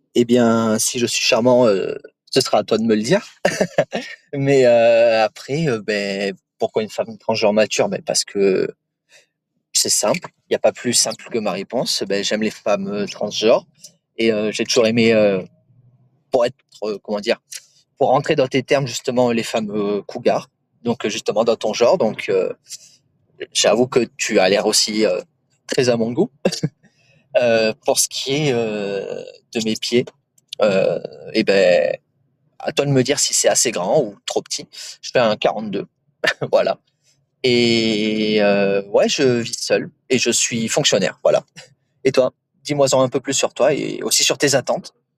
Eh bien, si je suis charmant, ce sera à toi de me le dire. Mais, après, pourquoi une femme transgenre mature? Parce que c'est simple, il y a pas plus simple que ma réponse. J'aime les femmes, transgenres et j'ai toujours aimé, pour être, comment dire? Pour rentrer dans tes termes justement, les femmes, cougars, donc justement dans ton genre, donc j'avoue que tu as l'air aussi, très à mon goût. Pour ce qui est, de mes pieds, heu et beh, à toi de me dire si c'est assez grand ou trop petit. Je fais un 42, voilà. Et ouais, je vis seul et je suis fonctionnaire, voilà. Et toi? Dis-moi en un peu plus sur toi et aussi sur tes attentes.